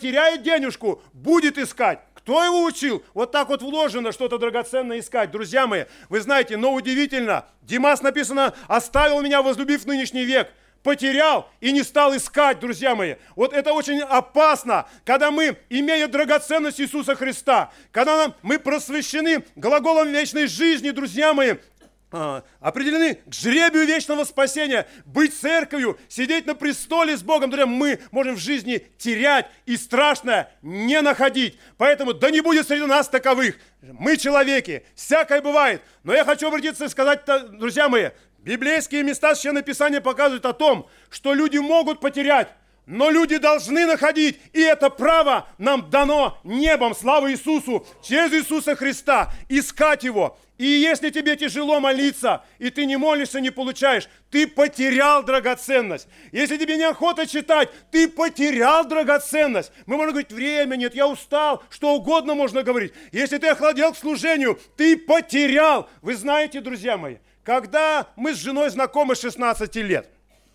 потеряет денежку, будет искать. Кто его учил? Вот так вот вложено что-то драгоценное искать. Друзья мои, вы знаете, но удивительно, Димас написано, оставил меня, возлюбив нынешний век. Потерял и не стал искать, друзья мои. Вот это очень опасно, когда мы, имея драгоценность Иисуса Христа, когда мы просвещены глаголом вечной жизни, друзья мои, определены к жребию вечного спасения, быть церковью, сидеть на престоле с Богом, друзья, мы можем в жизни терять и страшное не находить. Поэтому да не будет среди нас таковых. Мы человеки, всякое бывает. Но я хочу обратиться и сказать, друзья мои, библейские места Священного Писания показывают о том, что люди могут потерять, но люди должны находить, и это право нам дано небом, слава Иисусу, через Иисуса Христа, искать Его. И если тебе тяжело молиться, и ты не молишься, не получаешь, ты потерял драгоценность. Если тебе неохота читать, ты потерял драгоценность. Мы можем говорить, время нет, я устал, что угодно можно говорить. Если ты охладел к служению, ты потерял. Вы знаете, друзья мои, когда мы с женой знакомы с шестнадцати лет,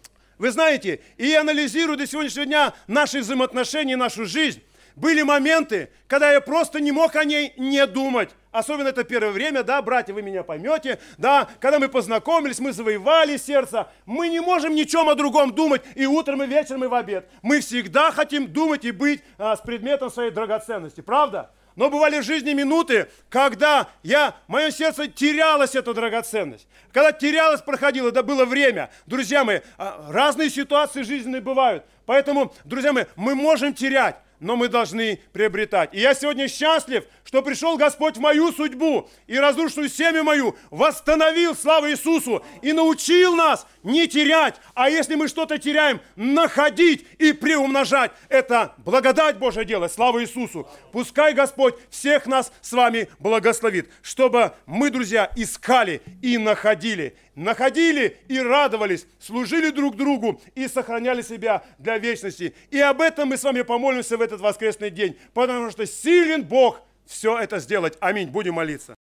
вы знаете, и анализирую до сегодняшнего дня наши взаимоотношения, нашу жизнь, были моменты, когда я просто не мог о ней не думать. Особенно это первое время, да, братья, вы меня поймете, да, когда мы познакомились, мы завоевали сердце, мы не можем ничем о другом думать и утром, и вечером, и в обед. Мы всегда хотим думать и быть а, с предметом своей драгоценности, правда? Но бывали в жизни минуты, когда я, мое сердце терялось эту драгоценность. Когда терялось, проходило, это было время. Друзья мои, разные ситуации жизненные бывают. Поэтому, друзья мои, мы можем терять, но мы должны приобретать. И я сегодня счастлив, что пришел Господь в мою судьбу и разрушенную семью мою восстановил, слава Иисусу, и научил нас не терять, а если мы что-то теряем, находить и приумножать. Это благодать Божье делает, слава Иисусу. Пускай Господь всех нас с вами благословит, чтобы мы, друзья, искали и находили. Находили и радовались, служили друг другу и сохраняли себя для вечности. И об этом мы с вами помолимся в этот воскресный день, потому что силен Бог все это сделать. Аминь. Будем молиться.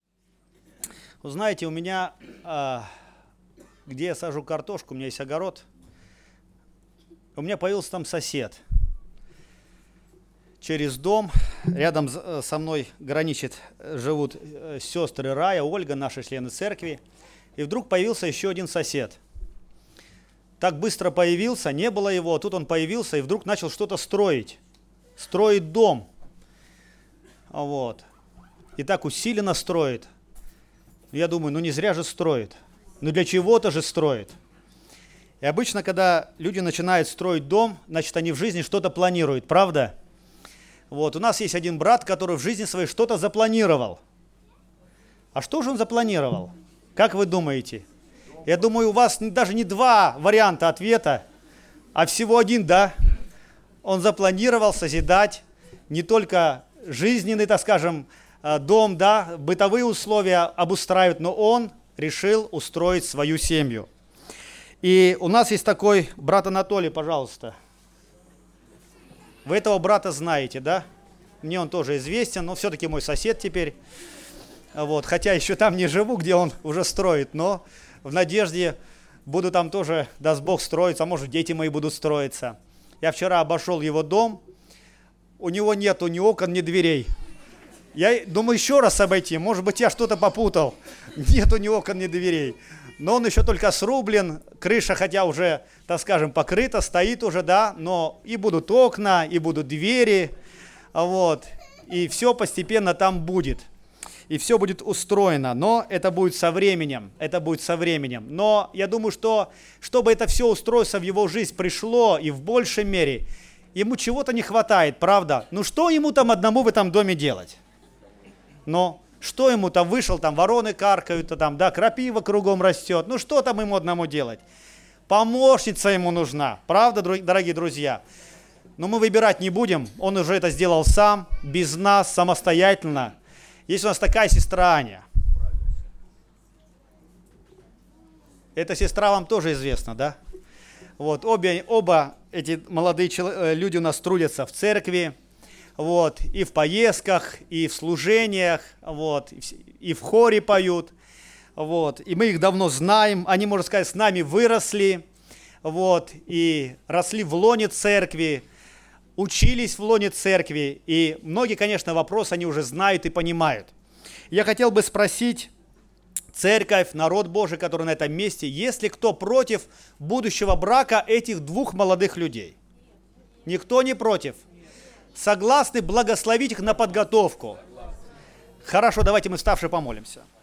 Вы знаете, у меня, где я сажу картошку, у меня есть огород, у меня появился там сосед. Через дом, рядом со мной граничит, живут сестры Рая, Ольга, наши члены церкви. И вдруг появился еще один сосед. Так быстро появился, не было его, а тут он появился и вдруг начал что-то строить. Строить дом. Вот. И так усиленно строит. Я думаю, ну не зря же строит. Ну для чего-то же строит. И обычно, когда люди начинают строить дом, значит, они в жизни что-то планируют, правда? Вот. У нас есть один брат, который в жизни своей что-то запланировал. А что же он запланировал? Как вы думаете? Я думаю, у вас даже не два варианта ответа, а всего один, да? Он запланировал созидать не только жизненный, так скажем, дом, да, бытовые условия обустраивать, но он решил устроить свою семью. И у нас есть такой брат Анатолий, пожалуйста. Вы этого брата знаете, да? Мне он тоже известен, но все-таки мой сосед теперь. Вот, хотя еще там не живу, где он уже строит, но в надежде буду там тоже, даст Бог, строиться, а может, дети мои будут строиться. Я вчера обошел его дом, у него нету ни окон, ни дверей. Я думаю еще раз обойти, может быть, я что-то попутал. Нету ни окон, ни дверей. Но он еще только срублен, крыша, хотя уже, так скажем, покрыта, стоит уже, да, но и будут окна, и будут двери, вот, и все постепенно там будет. И все будет устроено, но это будет со временем, это будет со временем. Но я думаю, что чтобы это все устройство в его жизнь пришло и в большей мере, ему чего-то не хватает, правда? Ну что ему там одному в этом доме делать? Но что ему там, вышел, там вороны каркают, там, да, крапива кругом растет, ну что там ему одному делать? Помощница ему нужна, правда, дорогие друзья? Но мы выбирать не будем, он уже это сделал сам, без нас, самостоятельно. Есть у нас такая сестра Аня. Эта сестра вам тоже известна, да? Вот, обе, оба эти молодые люди у нас трудятся в церкви, вот, и в поездках, и в служениях, вот, и в хоре поют, вот, и мы их давно знаем, они, можно сказать, с нами выросли, вот, и росли в лоне церкви, учились в лоне церкви, и многие, конечно, вопросы они уже знают и понимают. Я хотел бы спросить церковь, народ Божий, который на этом месте, есть ли кто против будущего брака этих двух молодых людей? Никто не против. Согласны благословить их на подготовку? Хорошо, давайте мы вставшие помолимся.